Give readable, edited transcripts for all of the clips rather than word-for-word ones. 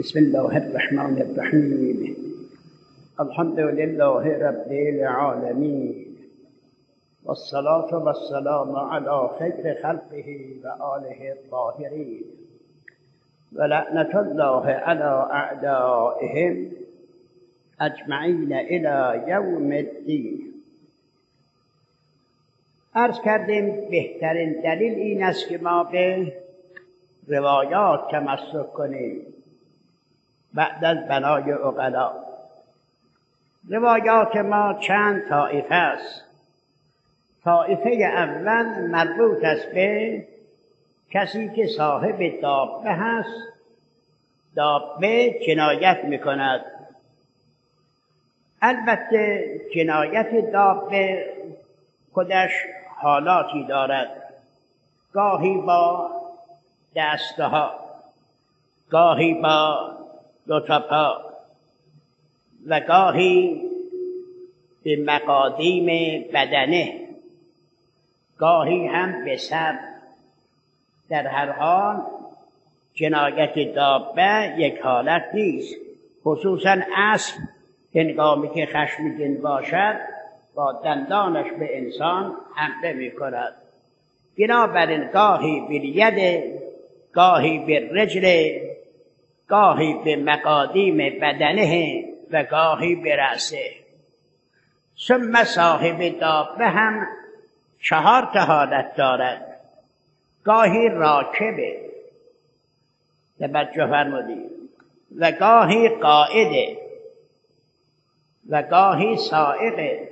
بسم الله الرحمن الرحیم. الحمد لله رب العالمین والصلاة والسلام على خیر خلقه و آله الطاهرین و لعنة الله على اعدائهم اجمعین الی یوم الدین. عرض کردیم بهترین دلیل این است که ما به روایات تمسک کنیم بعد از بنای عقلا. روایات ما چند طایفه است. طایفه اول مربوط است به کسی که صاحب دابه هست، دابه جنایت میکند. البته جنایت دابه خودش حالاتی دارد، گاهی با دستها، گاهی با دو تا پا و گاهی به مقادیم بدنه، گاهی هم به سر. در هر حال جنایت دابه یک حالت نیست. خصوصا اسب هنگامی که خشمگین باشد با دندانش به انسان حمله می کند. بنابراین گاهی بالید، گاهی بالرجل، گاهی به مقادیم بدنه و گاهی به رأسه. ثم صاحب دابه هم 4 حالت دارد. گاهی راکبه، توجه فرمودید، و گاهی قاعده و گاهی سائقه،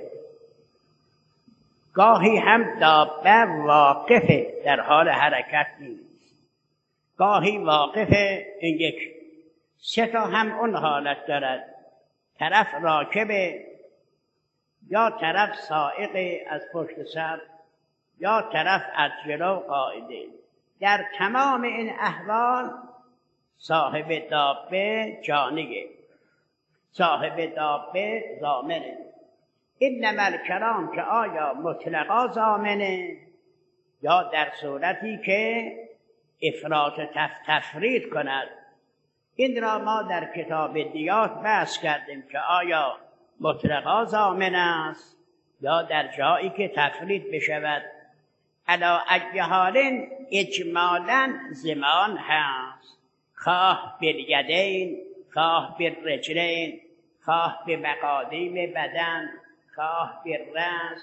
گاهی هم دابه واقفه در حال حرکت نیست، گاهی واقفه. این یک 3 هم اون حالت دارد. طرف راکبه، یا طرف سائقه از پشت سر، یا طرف از جلو قاعده. در تمام این احوال صاحب دابه جانیه، صاحب دابه ضامنه. انما الکلام که آیا مطلقا ضامنه یا در صورتی که افراط تفرید کند. این را ما در کتاب دیات بحث کردیم که آیا مطلقا ضامن است یا در جایی که تفرید بشود. علی ای حال اجمالا ضمان هست، خواه بالیدین، خواه بالرجلین، خواه به مقادیم بدن، خواه بالرأس.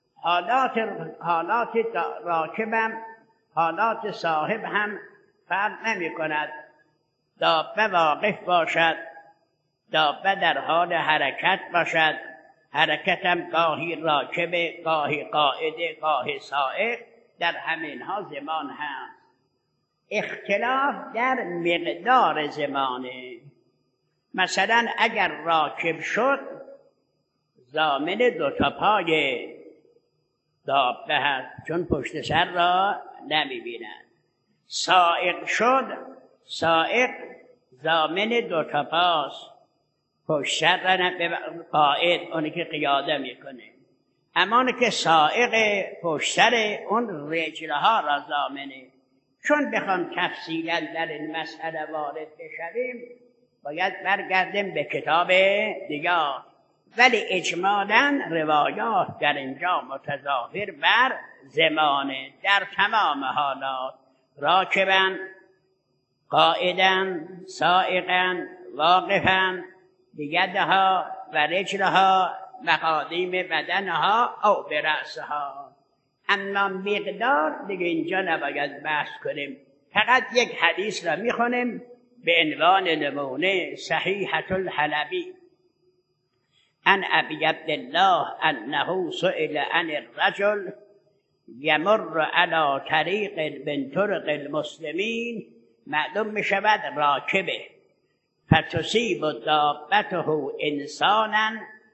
حالات راکبم، حالات صاحب هم فرق نمی کند. دابه واقف باشد، دابه در حال حرکت باشد، حرکت هم گاهی راکبه، گاهی قاعده، گاهی سائق، در همین ها ضمان هست. اختلاف در مقدار ضمانه. مثلا اگر راکب شد ضامن 2 پای دابه هست، چون پشت سر را نمی بیند. سائق شد، سائق ضامن 2 پاست، پشت سر را قائد، اونی که قیاده میکنه. اما اونی که سائق پشت سر، اون رجلها را ضامنه. چون بخوام تفصیلا در این مسئله وارد بشویم باید برگردیم به کتاب دیگه، ولی اجمالا روایات در اینجا متظاهر بر ضمانه. در تمام حالات راکبا، قائدا، سائقا، واقفا، بیدها و رجلها، مقادیم بدنها او برأسها. اما مقدار دیگه اینجا نباید بحث کنیم. فقط یک حدیث را میخونیم به عنوان نمونه. صحیحة الحلبی عن ابی عبدالله انه سئل عن الرجل یمر علی طریق من طرق المسلمین. معلوم میشود راکبه، فتصیب دابته انسانا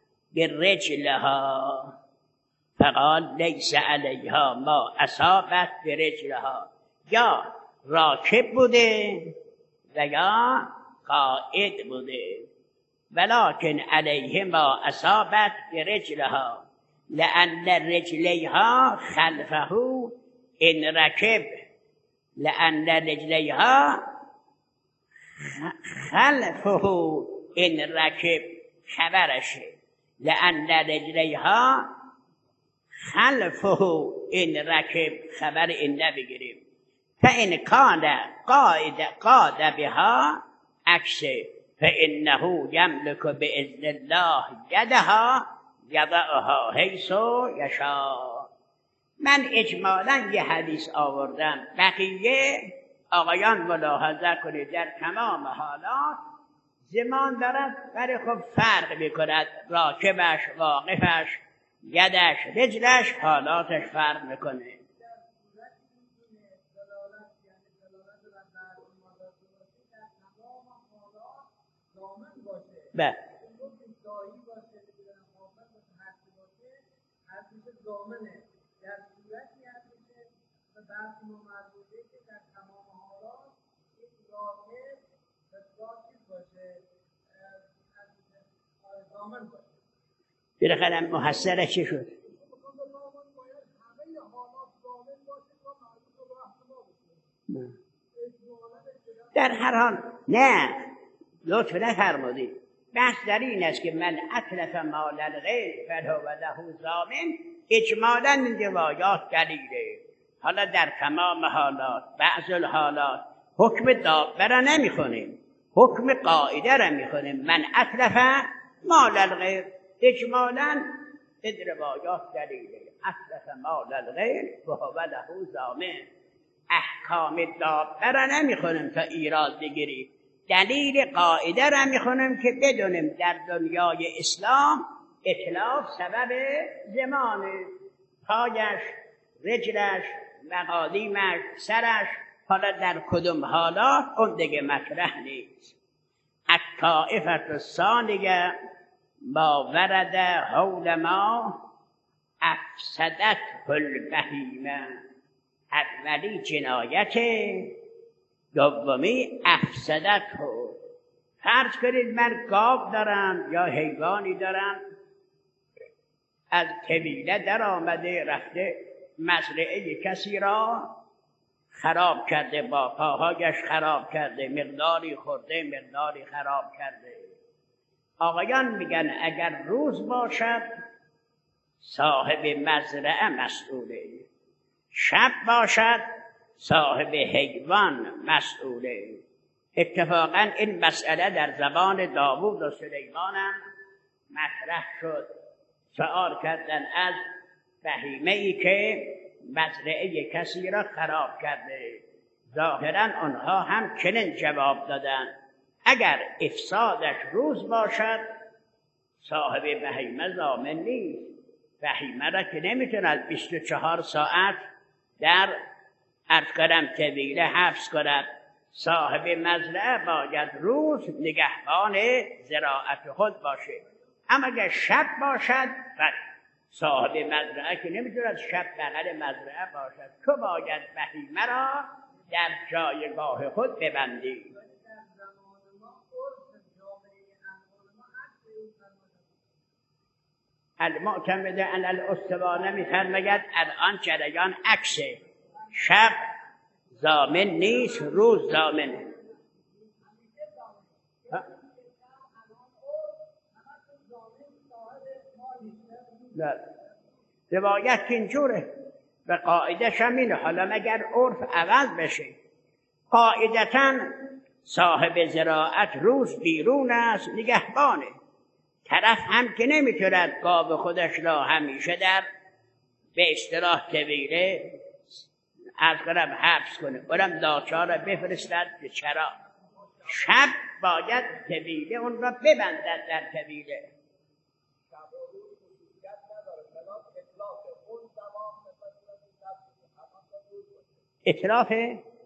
برجلها فقال لیس علیها ما اصابت برجلها. یا راکب بوده و یا قائد بوده، ولكن علیه ما اصابت برجلها لأن رجلیها خلفه ان رکب، لأن رجلیها خلفه این رکب خبرشه، لأن رجلیها خلفه این رکب خبر این نبگیریم. فإن كان قاد بها عکسه فإنه يملك بإذن الله يدها یضعها حیث یشاء. من اجمالا یه حدیث آوردم، بقیه آقایان ملاحظه کنید در تمام حالات زمان دارد، ولی خب فرق میکند، راکبش، واقفش، یدش، رجلش، حالاتش فرق میکنه. بله در صورتی هست که برخی مربوطه که در تمام حالات یک ظاهر بسیار چیز باشه، ضامن باشه. بالاخره محصله چی شد؟ در هر حال نه، لطف نفرمودید. بحث در این است که من اتلف مال الغیر فهو له ضامن، اجمالا این روایات دلیله. حالا در تمام حالات، بعض الحالات حکم دابه را نمیخونیم، حکم قاعده را میخونیم. من اتلف مال الغیر، اجمالا این روایات دلیله. اتلف مال الغیر فهو له ضامن. احکام دابه را نمیخونیم تا ایراد بگیریم، دلیل قاعده را میخونیم که بدونیم در دنیای اسلام اتلاف سبب زمانه، پایش، رجلش، مقادیمش، سرش، حالا در کدوم حالات اون دیگه مطرح نیست. الطائفة الثانیه ما ورد حول ما افسدته البهیمه. اولی جنایت، دومی افسدته. فرض کنید من گاو دارم یا حیوانی دارم، از طویله در آمده رفته مزرعه کسی را خراب کرده، با پاهایش خراب کرده، مقداری خورده مقداری خراب کرده. آقایان میگن اگر روز باشد صاحب مزرعه مسئوله، شب باشد صاحب حیوان مسئوله. اتفاقا این مسئله در زبان داوود و سلیمان هم مطرح شد. سؤال کردن از بهیمه‌ای که مزرعه کسی را خراب کرده. ظاهرا آنها هم چنین جواب دادن اگر افسادش روز باشد صاحب بهیمه ضامن نیست. بهیمه را که نمیتوند 24 ساعت در ارکرم طویله حبس کند. صاحب مزرعه باید روز نگهبان زراعت خود باشه. اما اگر شب باشد صاحب مزرعه که نمیتوند شب بغل مزرعه باشد، تو باید بهیمه را در جایگاه خود ببندی. المعتمد علی الاستوانه میفرماید الان جریان عکسه، شب ضامن نیست، روز ضامنه. نه روایت اینجوره و قاعدش هم اینه. حالا مگر عرف عوض بشه، قاعدتاً صاحب زراعت روز بیرون است، نگهبانه. طرف هم که نمیتوند گاو خودش را همیشه در به اصطلاح طویله از قرب حبس کنه، اونم داچار را بفرستد به چرا. شب باید طویله اون را ببندد در طویله. اطلاف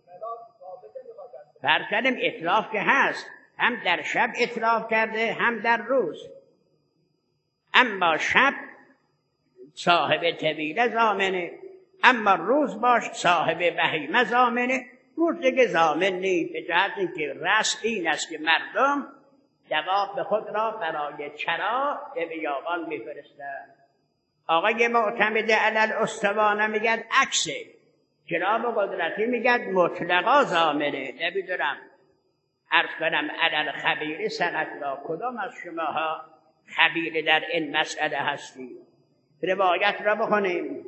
فرکنم اطلاف که هست، هم در شب اطلاف کرده هم در روز. اما شب صاحب طویله ضامنه، اما روز باش صاحب بهیمه ضامنه. روز دیگه ضامن نیست، به جهت اینکه رسم این است که مردم دواب خود را برای چرا به بیابان میفرستند. آقای معتمد علی الاستوانه میگد عکسه. جناب قدرتی میگد مطلقا ضامنه. نمیدونم عرض کنم علل خبیر سقط را کدام از شماها خبیر در این مسئله هستی؟ روایت را بخونیم.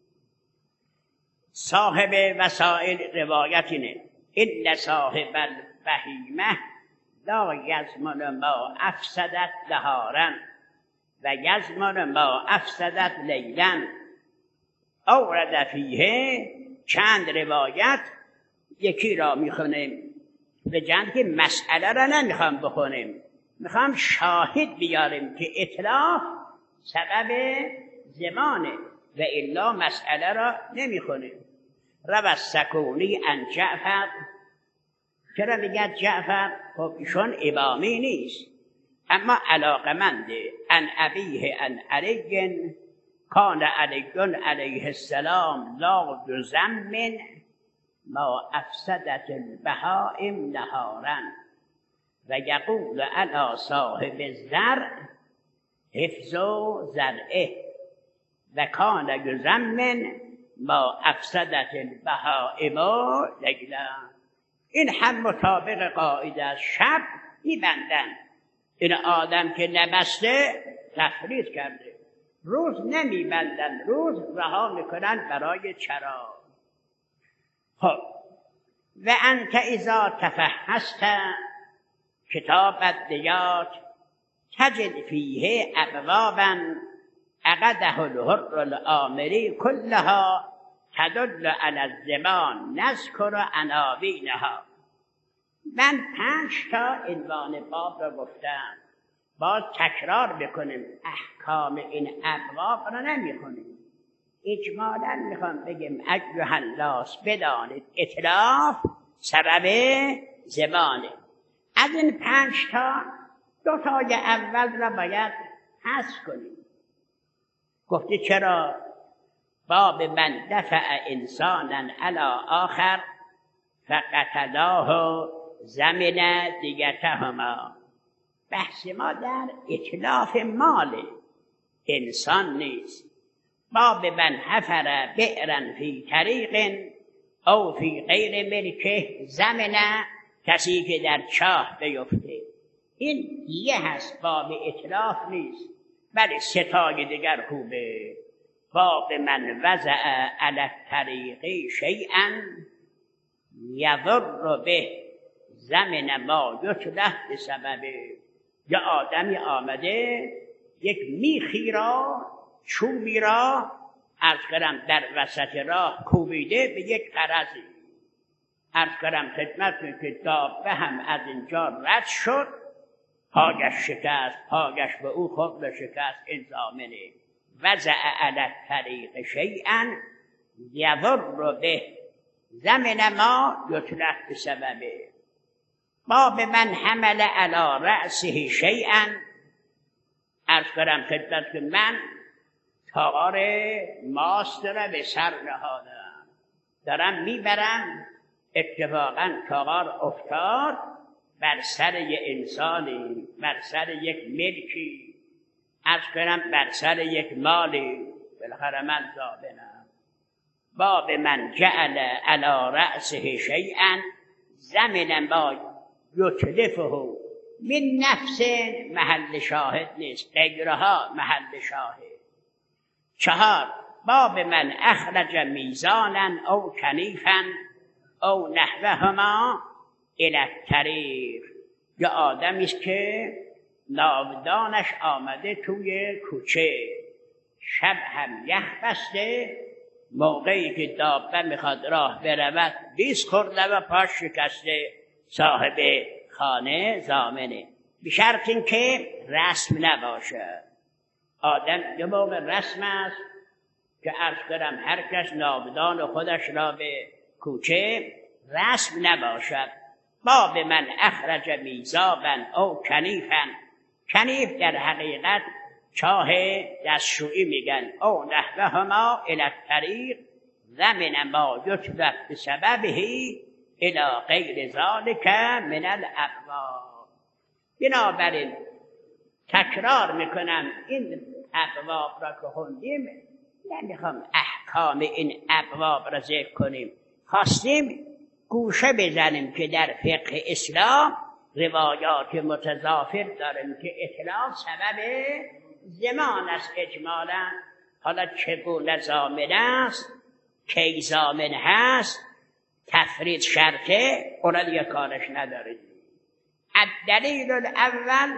صاحب وسائل روایت اینه: این صاحب البهیمه لا یضمن ما افسدت نهارا و یضمن ما افسدت لیلا. اورد فیه چند روایت، یکی را میخونیم به جند که مسئله را نمیخوام بخونیم، میخوام شاهد بیاریم که اطلاف سبب زمانه و الا مسئله را نمیخونیم. روى السکونی عن جعفر. چرا میگه جعفر؟ خب ایشون امامی نیست اما علاقمنده. عن ابیه عن علی کان علی علیه السلام لا یضمن ما افسدت البهائم نهارا و یقول علی صاحب الزرع حفظ زرعه و کان یضمن ما افسدت البهائم لیلا. این هم مطابق قاعده از شب میبندن. این آدم که نبسته تفرید کرده، روز نمیبندن، روز رها میکنن برای چرا. خب و انت اذا تفحصت کتاب الدیات تجد فیه ابوابا عقده الحر الآمری كلها تدل على الزمان نذكر عناوینها. من 5 تا عنوان باب را گفتم، باز تکرار بکنیم. احکام این ابواب را نمیخونیم، اجمالا میخوام بگیم ایها الناس بدانید اتلاف سبب زمانه. از این 5 تا 2 تای اول را باید حذف کنیم. گفتی چرا؟ باب من دفع انسانا علی آخر فقتلاه زمن دیگتهما. بحث ما در اتلاف مال انسان نیست. باب من حفر بئرا فی طریق او فی غیر ملکه زمن، کسی که در چاه بیفته. این یه هست، باب اتلاف نیست. ولی 3 تای دیگر خوبه. باب من وضع علی الطریق شیئا یضر به زمن ما یتلف بسببه. یا آدمی آمده یک میخی را، چوبی را عرض کنم در وسط راه کوبیده به یک غرضی. عرض کنم خدمت که دابه هم از اینجا رد شد، پاگش شکست، پاگش به او خورد شکست. این ضامنه. وضع علی الطریق شیئا یضر به زمن ما یتلف بسببه. باب من حمل علی رأسه شیئا. عرض کنم خدمت که من تاغار ماست را به سر نهادم، دارم میبرم، اتفاقا تاغار افتاد بر سر یک انسانی، بر سر یک ملکی، عرض کنم بر سر یک مالی. بالاخره من ضامنم. باب من جعل علی رأسه شیئا زمن ما یتلفه من نفس. محل شاهد نیست، غیرها محل شاهد. 4 باب من اخرج میزانا او کنیفا او نحوهما الی الطریق. یا آدمی است که ناودانش آمده توی کوچه، شب هم یخ بسته، موقعی که دابه میخواد راه برود بیس خورده و پاش شکسته، صاحب خانه ضامنه. به شرط این که رسم نباشه. آدم یه موقع رسم است که عرض کنم هر کس ناودان خودش را به کوچه، رسم نباشد. باب من اخرج میزابا او کنیفا. کنیف در حقیقت چاه دستشویی میگن. او نحوهما الی الطریق زمن ما یتلف بسببه الی غیر ذلک من الابواب. بنابراین تکرار میکنم این ابواب را که خوندیم نمیخوام احکام این ابواب را ذکر کنیم، خواستیم گوشه بزنیم که در فقه اسلام روایات متضافر داریم که اطلاف سبب زمان است اجمالا. حالا چگونه ضامن است، کی ضامن هست، تفرید شرطه، اونا دیگه کارش ندارید. الدلیل الاول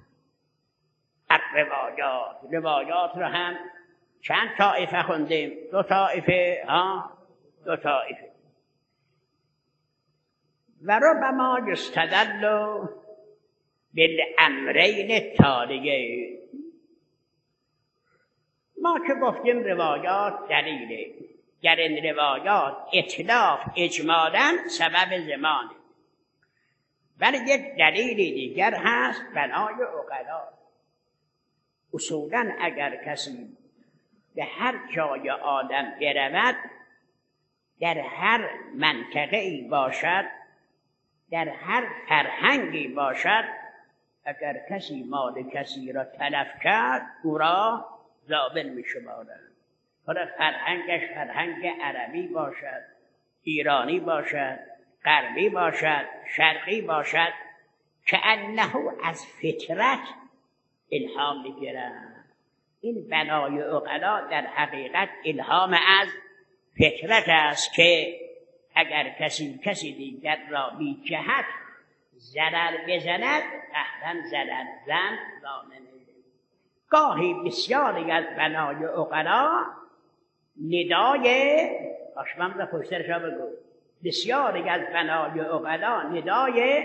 الروایات. روایات رو هم چند طایفه خوندیم؟ 2 طایفه. 2 طایفه. و ربما یستدل بالامرین التالیین. ما که گفتیم روایات دلیله، گر این روایات اطلاف اجمالا سبب زمانه، ولی یک دلیلی دیگر هست بنای عقلا. اصولا اگر کسی به هر جای آدم برود، در هر منطقه‌ای باشد، در هر فرهنگی باشد، اگر کسی مال کسی را تلف کرد او را ضامن می‌شمارند. حالا فرهنگش فرهنگ عربی باشد، ایرانی باشد، غربی باشد، شرقی باشد، که انه از فطرت الهام می‌گیرند. این بنای عقلا در حقیقت الهام از فطرت است که اگر کسی دیگر را بی جهت ضرر بزند، قطعاً ضرر زن ضامنه. گاهی بسیاری از بنای عقلا ندای آشمم را پشترش را بگو، بسیاری از بنای عقلا ندای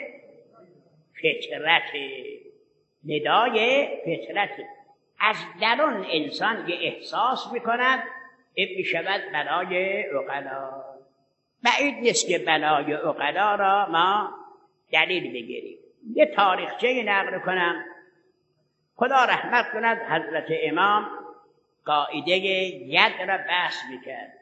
فطرت، ندای فطرت از درون انسان یه احساس میکند، این میشود بنای عقلا. بعید نیست که بنای عقلا را ما دلیل بگیریم. یه تاریخچه نقل کنم. خدا رحمت کند حضرت امام قاعده ید را بحث میکرد.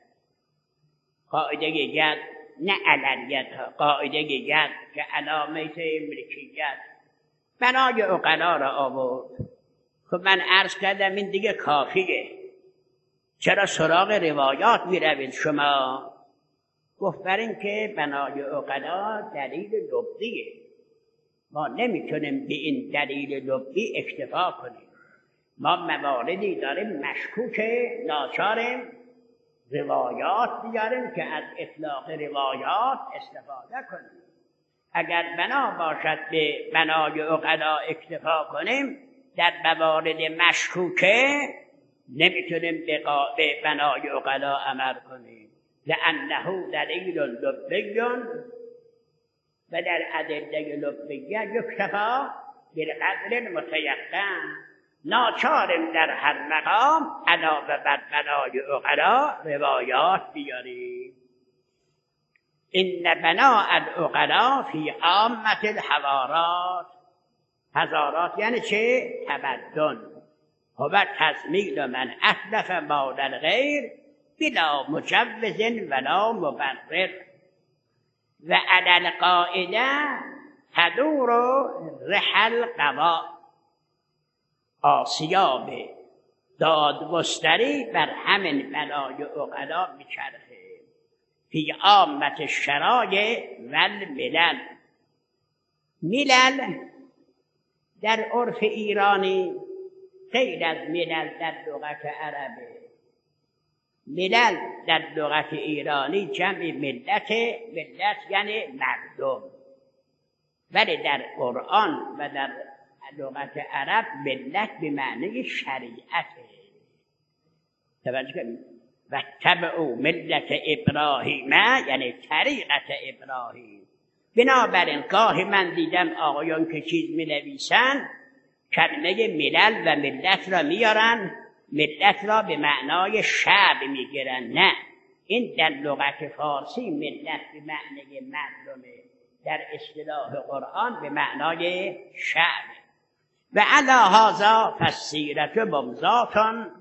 قاعده ید، نه علنیت ها، قاعده ید که علامت ملکیت، بنای عقلا را آورد. خب من عرض کردم این دیگه کافیه، چرا سراغ روایات میروید شما؟ گفت بر این که بنای عقلا دلیل لفظیه، ما نمیتونیم به این دلیل لفظی اکتفا کنیم. ما مواردی داریم مشکوکه، ناچاریم روایات بیاریم که از اطلاق روایات استفاده کنیم. اگر بنا باشد به بنای عقلا اکتفا کنیم، در موارد مشکوکه نمیتونیم به بنای عقلا عمل کنیم. لأنه دلیل لفظی و در ادله لفظیه یکتفا بالقدر المتیقن. ناچاریم در هر مقام علاوه بر بنای عقلا روایات بیاریم. این بناء العقلا فی عامة الحضارات. حضارات یعنی چه؟ تمدن. هو تضمین من اتلف مال الغیر بلا مجوز ولا مبرر و علی القاعده تدور رحل قضا. آسیاب دادگستری بر همین بنای عقلا میچرخه. فی عامة الشرایع والملل. ملل در عرف ایرانی غیر از ملل در لغت عربه. ملل در لغت ایرانی جمع ملت، ملت یعنی مردم، ولی در قرآن و در لغت عرب ملت به معنی شریعته. توجه کنید. و تبعوا ملت ابراهیم یعنی طریقت ابراهیم. بنابراین گاهی من دیدم آقایان که چیز می نویسن کلمه ملل و ملت را میارن، ملت را به معنای شعب میگیرن. نه، این در لغت فارسی ملت به معنی مردمه، در اصطلاح قرآن به معنای شعب. و علی هذا فالسیرة ممضاة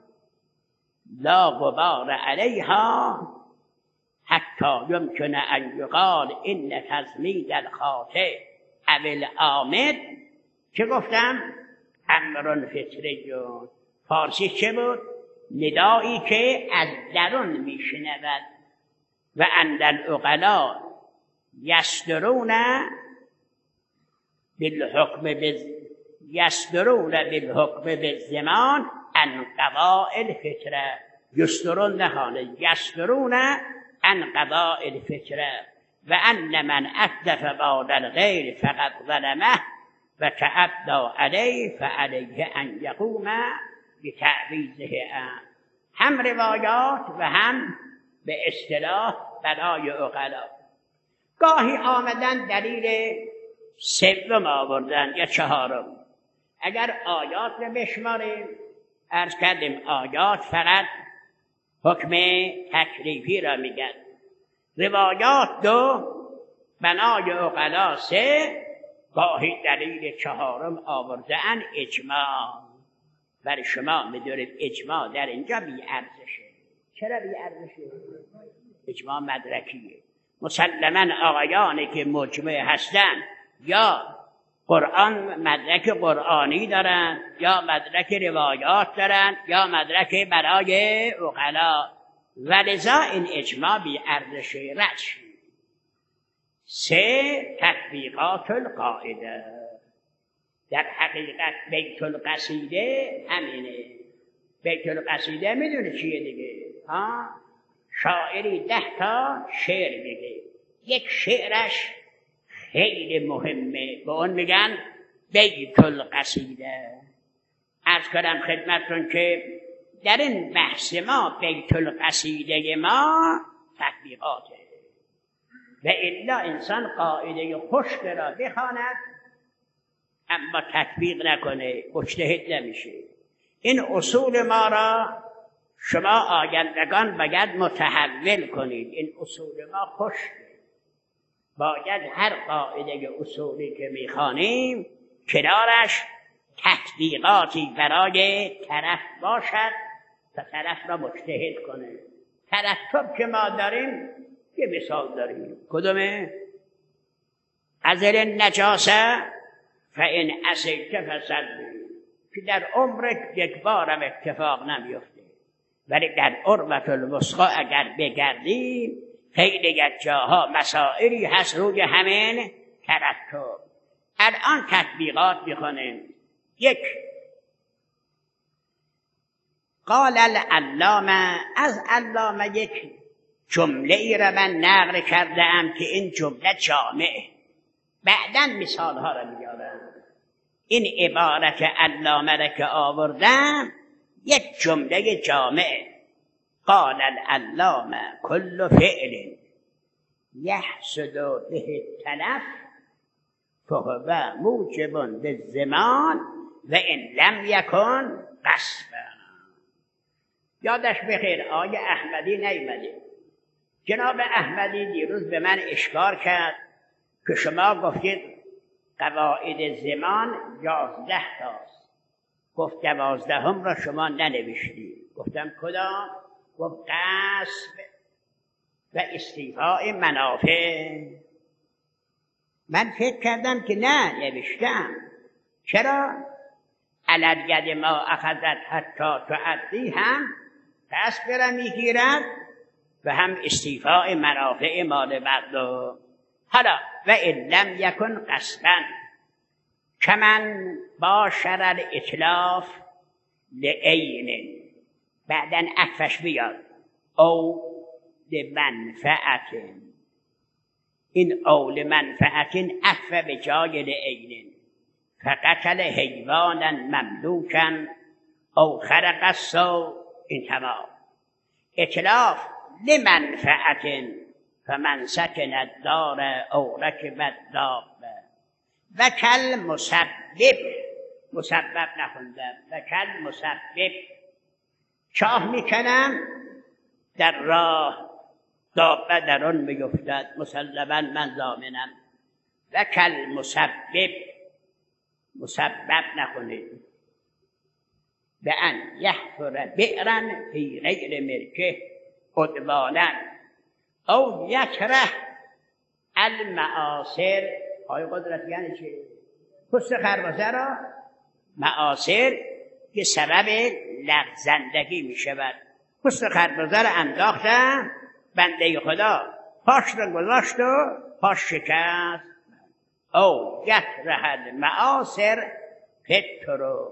لا غبار علیها حتی یمکن ان یقال ان تضمین الخاطئ او العامد. چه گفتم؟ امر فطری. فارسی چه بود؟ ندایی که از درون میشنود. و ان العقلا یصدرون یصدرون بالحکم بالزمان عن قضاء الفطره. یصدرون نخانه، یصدرون عن قضاء الفطره و ان من اتلف بعد الغیر فقد ظلمه و تعدى علیه فعلیه ان یقوم بتعویضه. هم روایات و هم به اصطلاح برای عقلا. گاهی آمدن دلیل سوم آوردن یا چهارم. اگر آیات رو بشماریم، عرض کردیم آیات فقط حکم تکلیفی را میگن، روایات دو، بنای عقلا سه، گاهی دلیل چهارم آوردن اجماع. برای شما میدونید اجماع در اینجا بی ارزشه. چرا بی ارزشه؟ اجماع مدرکیه. مسلماً آقایانی که مجمع هستن یا قرآن مدرک قرآنی دارن یا مدرک روایات دارن یا مدرک برای عقلا، ولذا این اجماع بی ارزشه، رد شد. سه، تطبیقات القاعده. در حقیقت بیت القصیده همینه. بیت القصیده میدونی چیه دیگه؟ شاعری 10 تا شعر میگه، یک شعرش خیلی مهمه، به اون میگن بیت القصیده. عرض کردم خدمتتون که در این بحث ما بیت القصیده ما تطبیقاته، و الا انسان قاعده خشک را بخواند اما تطبیق نکنه مجتهد نمیشه. این اصول ما را شما آیندگان باید متحول کنید. این اصول ما خشکه، باید هر قاعده اصولی که میخوانیم کنارش تطبیقاتی برای طرف باشد تا طرف را مجتهد کنه. ترتب که ما داریم یه مثال داریم، کدومه؟ ازل النجاسه فان عصیت فصلی، که در عمرت یک بارم اتفاق نمیفته، ولی در عروة الوثقی اگر بگردیم خیلی از جاها مسائلی هست روی همین ترتب. الان تطبیقات میخونیم. یک، قال العلامه، از علامه یک جمله ای را من نقل کرده ام که این جمله جامعه، بعداً مثال ها را میارم. این عبارت علامه را که آوردم یک جمله جامعه. قال العلامه كل فعل يحصل به التلف فهو موجب للزمان وان لم يكن قصدا. یادش بخیر آیه احمدی نیامده. جناب احمدی دیروز به من اشکال کرد که شما گفتید قواعد زمان 11 تاست، گفت 12 را شما ننوشتید. گفتم کدام؟ گفت قصب و استیفاء منافع. من فکر کردم که نه نوشتم. چرا؟ علل ید ما اخذت حتی تعدی هم قصب را میگیرد و هم استیفاء منافع مال مردم. حالا و ان لم یکن قصدا کمن باشر الاتلاف لعین، بعدن عطفش بیاد او لمنفعت. این او لمنفعت عطف به جای لعین. فقتل حیوانا مملوکا او خرق السوء، این تمام. اتلاف لمنفعت فمن سکن الدار او رکب الدابه و کل مسبب نخوندم، و کل مسبب، چاه میکنم در راه دابه در آن میافتد، مسلما من ضامنم. و کل مسبب نخونید. به ان یحفر بئرا فی غیر ملکه عدوانا او یکره المعاصر. آقای قدرت یعنی چه؟ پوست خربزه را معاصر که سبب لغزندگی می شود. پوست خربزه را انداختن، بنده خدا پاش را گذاشت و پاش شکست. او یطرح المعاصر فالطرق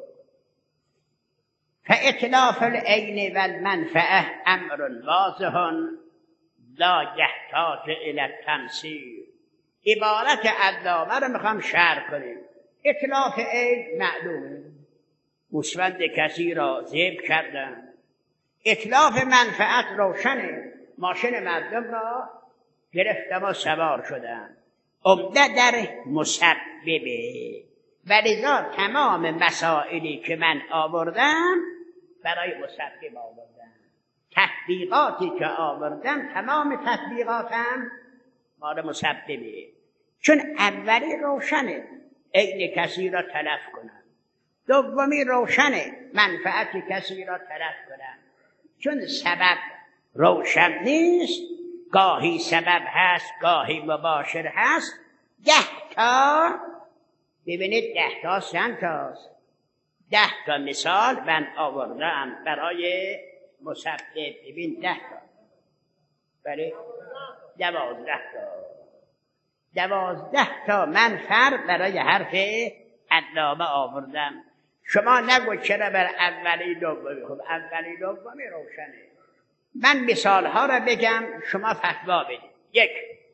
فاطلاف العین و المنفعه امر واضح لا یحتاج الی التمثیل. عبارت علامه رو میخوام شرح کنیم. اطلاف عین معلومه، گوسفند کسی را ذبح کردن. اطلاف منفعت روشنه، ماشین مردم را گرفتم و سوار شدن. عمده در مسببه، ولذا تمام مسائلی که من آوردم برای مسبب آوردم. تطبیقاتی که آوردم تمام تطبیقاتم مال مسببه. چون اولی روشنه، عین کسی را تلف کنم. دومی روشنه، منفعت کسی را تلف کنم. چون سبب روشن نیست، گاهی سبب هست گاهی مباشر هست. 10 تا ببینید 10 تا چند تاست؟ 10 تا مثال من آوردم برای مسبب. ببین 10 تا، بله 12 تا. 12 تا من فرق برای حرف علامه آوردم. شما نگو چرا بر اولی دومی. خب اولی دومی روشنه. من مثال ها را بگم شما فتوا بدید. 1